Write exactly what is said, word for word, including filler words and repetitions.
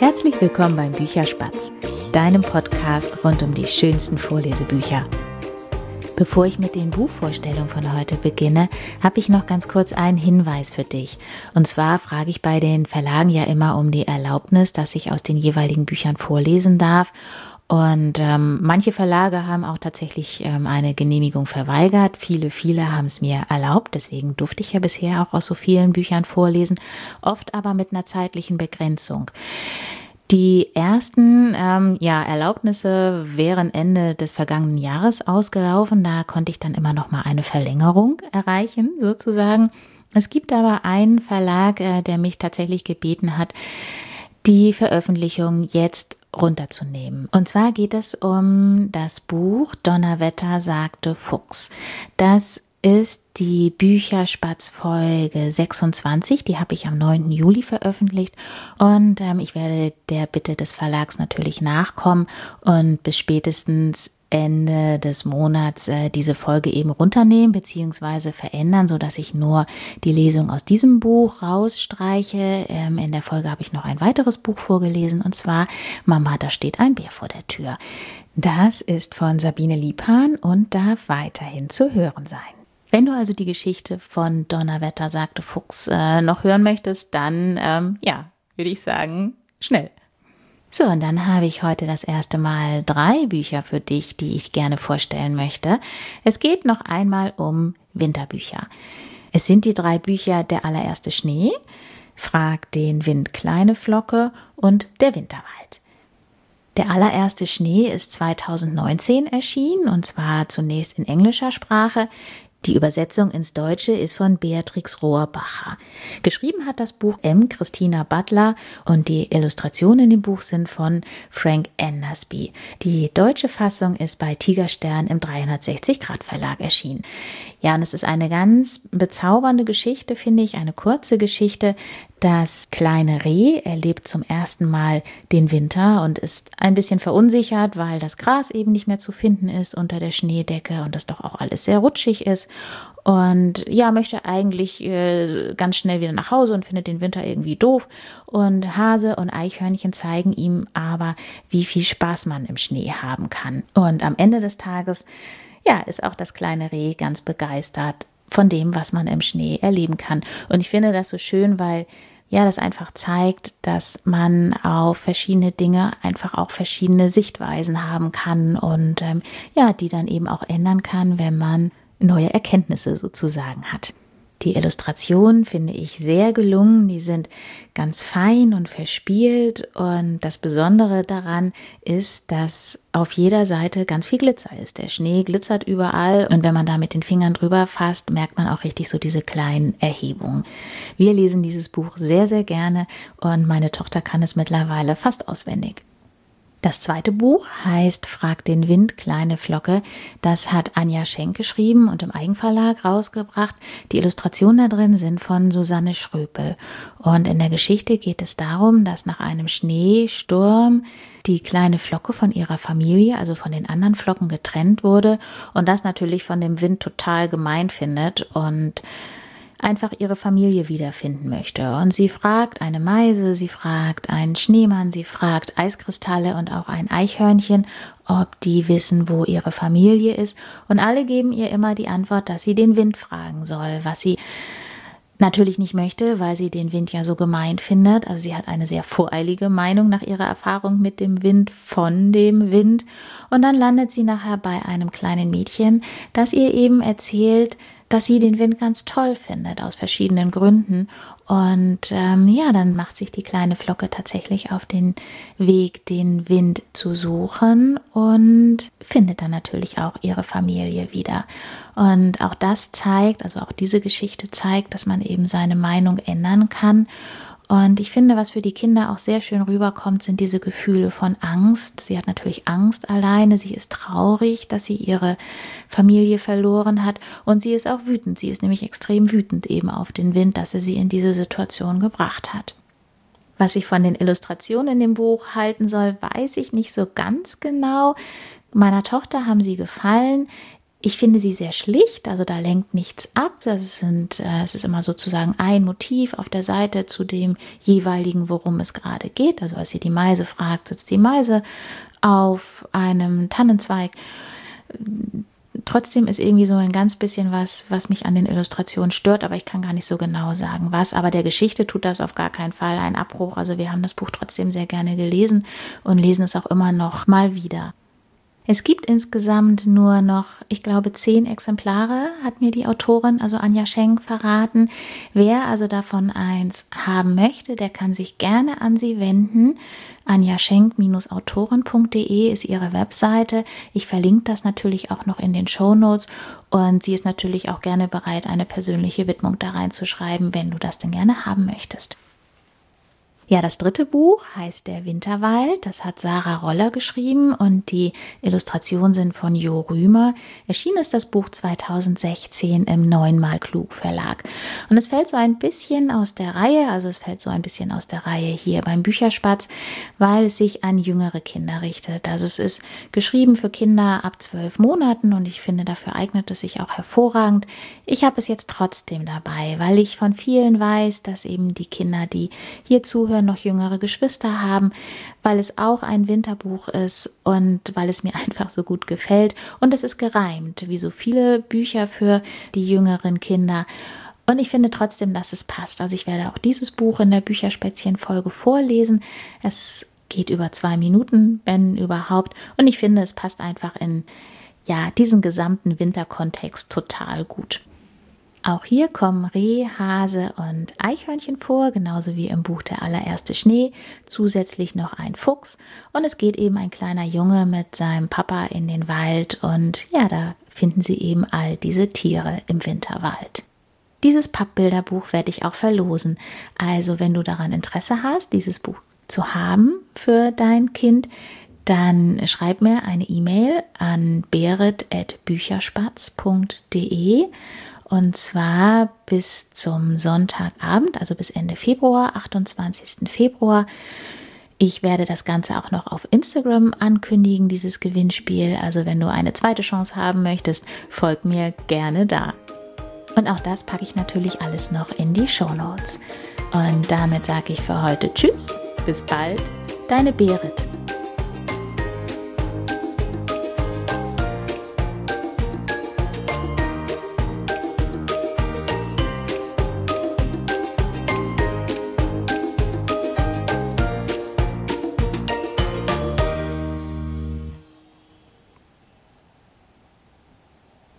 Herzlich willkommen beim Bücherspatz, deinem Podcast rund um die schönsten Vorlesebücher. Bevor ich mit den Buchvorstellungen von heute beginne, habe ich noch ganz kurz einen Hinweis für dich. Und zwar frage ich bei den Verlagen ja immer um die Erlaubnis, dass ich aus den jeweiligen Büchern vorlesen darf. Und ähm, manche Verlage haben auch tatsächlich ähm, eine Genehmigung verweigert. Viele, viele haben es mir erlaubt. Deswegen durfte ich ja bisher auch aus so vielen Büchern vorlesen. Oft aber mit einer zeitlichen Begrenzung. Die ersten ähm, ja, Erlaubnisse wären Ende des vergangenen Jahres ausgelaufen. Da konnte ich dann immer noch mal eine Verlängerung erreichen, sozusagen. Es gibt aber einen Verlag, äh, der mich tatsächlich gebeten hat, die Veröffentlichung jetzt runterzunehmen. Und zwar geht es um das Buch Donnerwetter sagte Fuchs. Das ist die Bücherspatz-Folge sechsundzwanzig, die habe ich am neunten Juli veröffentlicht und ähm, ich werde der Bitte des Verlags natürlich nachkommen und bis spätestens Ende des Monats äh, diese Folge eben runternehmen bzw. verändern, sodass ich nur die Lesung aus diesem Buch rausstreiche. Ähm, in der Folge habe ich noch ein weiteres Buch vorgelesen und zwar Mama, da steht ein Bär vor der Tür. Das ist von Sabine Liebhahn und darf weiterhin zu hören sein. Wenn du also die Geschichte von Donnerwetter sagte Fuchs äh, noch hören möchtest, dann, ähm, ja, würde ich sagen, schnell. So, und dann habe ich heute das erste Mal drei Bücher für dich, die ich gerne vorstellen möchte. Es geht noch einmal um Winterbücher. Es sind die drei Bücher Der allererste Schnee, Frag den Wind kleine Flocke und Der Winterwald. Der allererste Schnee ist zweitausendneunzehn erschienen und zwar zunächst in englischer Sprache. Die Übersetzung ins Deutsche ist von Beatrix Rohrbacher. Geschrieben hat das Buch M. Christina Butler und die Illustrationen in dem Buch sind von Frank Andersby. Die deutsche Fassung ist bei Tigerstern im dreihundertsechzig Grad Verlag erschienen. Ja, und es ist eine ganz bezaubernde Geschichte, finde ich, eine kurze Geschichte. Das kleine Reh erlebt zum ersten Mal den Winter und ist ein bisschen verunsichert, weil das Gras eben nicht mehr zu finden ist unter der Schneedecke und das doch auch alles sehr rutschig ist. Und ja, möchte eigentlich äh, ganz schnell wieder nach Hause und findet den Winter irgendwie doof. Und Hase und Eichhörnchen zeigen ihm aber, wie viel Spaß man im Schnee haben kann. Und am Ende des Tages, ja, ist auch das kleine Reh ganz begeistert von dem, was man im Schnee erleben kann. Und ich finde das so schön, weil ja, das einfach zeigt, dass man auf verschiedene Dinge einfach auch verschiedene Sichtweisen haben kann und ähm, ja, die dann eben auch ändern kann, wenn man neue Erkenntnisse sozusagen hat. Die Illustrationen finde ich sehr gelungen, die sind ganz fein und verspielt und das Besondere daran ist, dass auf jeder Seite ganz viel Glitzer ist. Der Schnee glitzert überall und wenn man da mit den Fingern drüber fasst, merkt man auch richtig so diese kleinen Erhebungen. Wir lesen dieses Buch sehr, sehr gerne und meine Tochter kann es mittlerweile fast auswendig. Das zweite Buch heißt Frag den Wind kleine Flocke. Das hat Anja Schenk geschrieben und im Eigenverlag rausgebracht. Die Illustrationen da drin sind von Susanne Schröpel. Und in der Geschichte geht es darum, dass nach einem Schneesturm die kleine Flocke von ihrer Familie, also von den anderen Flocken, getrennt wurde und das natürlich von dem Wind total gemein findet und einfach ihre Familie wiederfinden möchte. Und sie fragt eine Meise, sie fragt einen Schneemann, sie fragt Eiskristalle und auch ein Eichhörnchen, ob die wissen, wo ihre Familie ist. Und alle geben ihr immer die Antwort, dass sie den Wind fragen soll, was sie natürlich nicht möchte, weil sie den Wind ja so gemein findet. Also sie hat eine sehr voreilige Meinung nach ihrer Erfahrung mit dem Wind, von dem Wind. Und dann landet sie nachher bei einem kleinen Mädchen, das ihr eben erzählt, dass sie den Wind ganz toll findet, aus verschiedenen Gründen. Und ähm, ja, dann macht sich die kleine Flocke tatsächlich auf den Weg, den Wind zu suchen und findet dann natürlich auch ihre Familie wieder. Und auch das zeigt, also auch diese Geschichte zeigt, dass man eben seine Meinung ändern kann. Und ich finde, was für die Kinder auch sehr schön rüberkommt, sind diese Gefühle von Angst. Sie hat natürlich Angst alleine, sie ist traurig, dass sie ihre Familie verloren hat und sie ist auch wütend. Sie ist nämlich extrem wütend eben auf den Wind, dass er sie in diese Situation gebracht hat. Was ich von den Illustrationen in dem Buch halten soll, weiß ich nicht so ganz genau. Meiner Tochter haben sie gefallen. Ich finde sie sehr schlicht, also da lenkt nichts ab. Das sind, äh, es ist immer sozusagen ein Motiv auf der Seite zu dem jeweiligen, worum es gerade geht. Also als sie die Meise fragt, sitzt die Meise auf einem Tannenzweig. Trotzdem ist irgendwie so ein ganz bisschen was, was mich an den Illustrationen stört, aber ich kann gar nicht so genau sagen, was. Aber der Geschichte tut das auf gar keinen Fall einen Abbruch. Also wir haben das Buch trotzdem sehr gerne gelesen und lesen es auch immer noch mal wieder. Es gibt insgesamt nur noch, ich glaube, zehn Exemplare, hat mir die Autorin, also Anja Schenk, verraten. Wer also davon eins haben möchte, der kann sich gerne an sie wenden. anja schenk Bindestrich autorin punkt de ist ihre Webseite. Ich verlinke das natürlich auch noch in den Shownotes und sie ist natürlich auch gerne bereit, eine persönliche Widmung da reinzuschreiben, wenn du das denn gerne haben möchtest. Ja, das dritte Buch heißt Der Winterwald. Das hat Sarah Roller geschrieben und die Illustrationen sind von Jo Rümer. Erschienen ist das Buch zweitausendsechzehn im Neunmal Klug Verlag. Und es fällt so ein bisschen aus der Reihe, also es fällt so ein bisschen aus der Reihe hier beim Bücherspatz, weil es sich an jüngere Kinder richtet. Also es ist geschrieben für Kinder ab zwölf Monaten und ich finde, dafür eignet es sich auch hervorragend. Ich habe es jetzt trotzdem dabei, weil ich von vielen weiß, dass eben die Kinder, die hier zuhören, noch jüngere Geschwister haben, weil es auch ein Winterbuch ist und weil es mir einfach so gut gefällt. Und es ist gereimt, wie so viele Bücher für die jüngeren Kinder. Und ich finde trotzdem, dass es passt. Also ich werde auch dieses Buch in der Bücherspätzchen-Folge vorlesen. Es geht über zwei Minuten, wenn überhaupt. Und ich finde, es passt einfach in ja, diesen gesamten Winterkontext total gut. Auch hier kommen Reh, Hase und Eichhörnchen vor, genauso wie im Buch Der allererste Schnee, zusätzlich noch ein Fuchs und es geht eben ein kleiner Junge mit seinem Papa in den Wald und ja, da finden sie eben all diese Tiere im Winterwald. Dieses Pappbilderbuch werde ich auch verlosen, also wenn du daran Interesse hast, dieses Buch zu haben für dein Kind, dann schreib mir eine E-Mail an berit at bücherspatz punkt de. Und zwar bis zum Sonntagabend, also bis Ende Februar, achtundzwanzigsten Februar. Ich werde das Ganze auch noch auf Instagram ankündigen, dieses Gewinnspiel. Also wenn du eine zweite Chance haben möchtest, folg mir gerne da. Und auch das packe ich natürlich alles noch in die Shownotes. Und damit sage ich für heute Tschüss, bis bald, deine Berit.